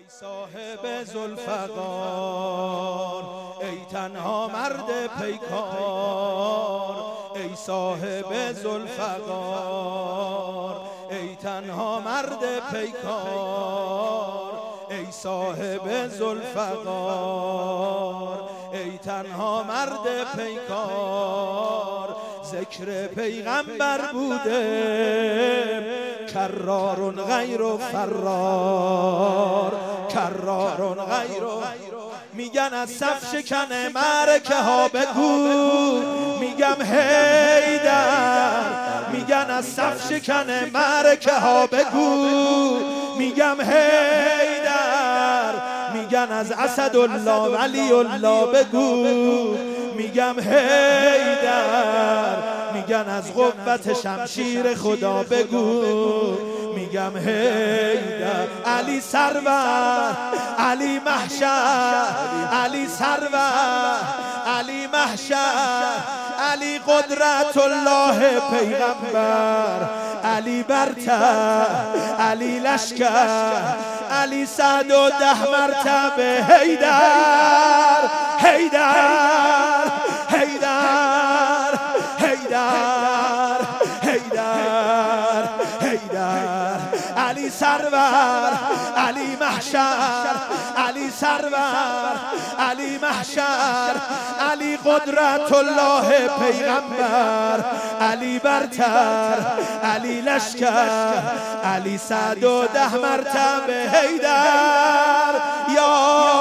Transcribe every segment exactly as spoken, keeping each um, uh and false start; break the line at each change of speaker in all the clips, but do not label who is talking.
صاحب ذوالفقار، ای تنها مرد پیکار، ای صاحب ذوالفقار، ای تنها مرد پیکار، ای صاحب ذوالفقار، ای تنها مرد پیکار. ذکر پیغمبر بوده کرارون غیر و فرار، کرارون غیر و میگن از صف شکنه معرکه ها بگو، میگم حیدر، میگن از صف شکنه معرکه ها بگو، میگم حیدر، میگن از اسدالله ولی الله بگو، میگم حیدر، میگن از قوت شمشیر خدا بگو، میگم حیدر. علی سرور، علی محشر، علی سرور، علی محشر، علی قدرت الله پیغمبر، علی برتر، علی لشکر، علی صد و ده مرتبه حیدر، حیدر، حیدر، حیدر، حیدر، حیدر. علی سرور، علی محشر، علی سرور، علی محشر، علی قدرت الله پیغمبر، علی برتر، علی لشکر، علی صد و ده مرتبه حیدر، یا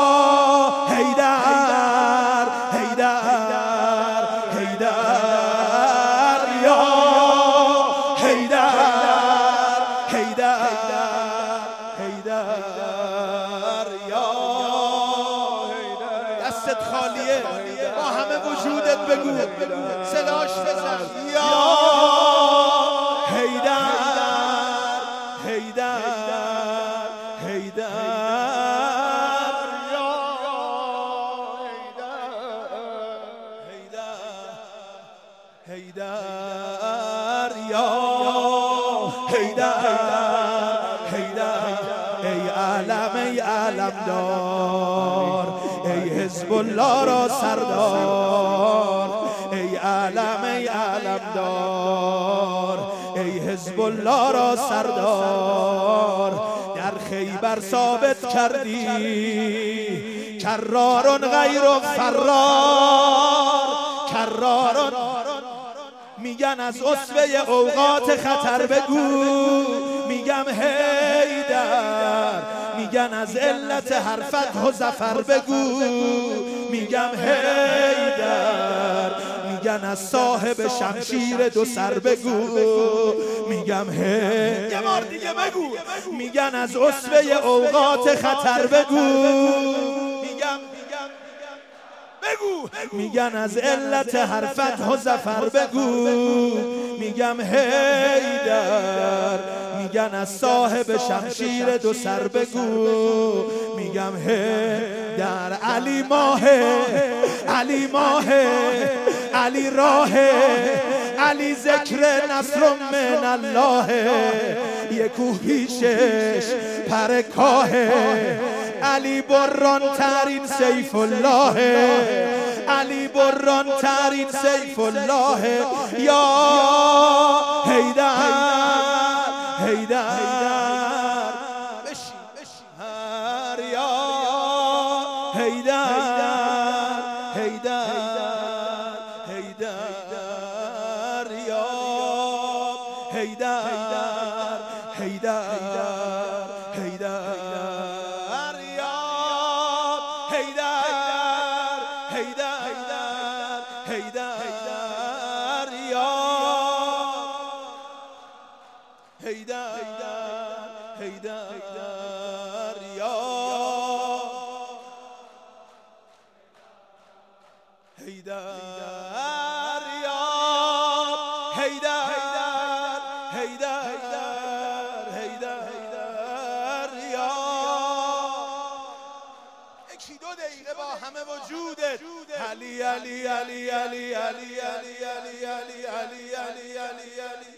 حیدر، حیدر، حیدر، یا حیدر، حیدر، حیدر، یا حیدر. دستت خالیه، با همه وجودت بگو، صداش بزن، یا حیدر، حیدر، حیدر، یا حیدر، حیدر، یا حیدر، حیدر. ای علم، ای علمدار، ای حزب الله را سردار، ای علم، ای علمدار، ای حزب الله را سردار. در خیبر ثابت کردی کرارون غیر و فرار، کرارون. میگن از اسوه اوقات خطر بگو، میگم حیدر، میگن از علت هر فتح و ظفر بگو، میگم حیدر، میگن از صاحب شمشیر دو سر بگو، میگم حیدر. یه بار دیگه بگو، میگن از اسوه اوقات خطر بگو، میگم بگو، میگن از علت هر فتح و ظفر بگو، میگم حیدر، میگن از صاحب شمشیر دو سر بگو، میگم حیدر. علی ماه، علی ماه، علی راه، علی ذکر نصر من الله، یک کوه پیشش پر کاه، علی بران ترین سیف الله، علی بران ترین سیف الله، یا حیدر، حیدر، یا حیدر، حیدر، حیدر، یا حیدر، حیدر، حیدر، حیدر، حیدر، یا حیدر، حیدر، یا حیدر، یا حیدر، حیدر، حیدر، یا یکی دو دقیقه با همه وجودت. علی علی علی علی علی علی علی علی علی علی علی علی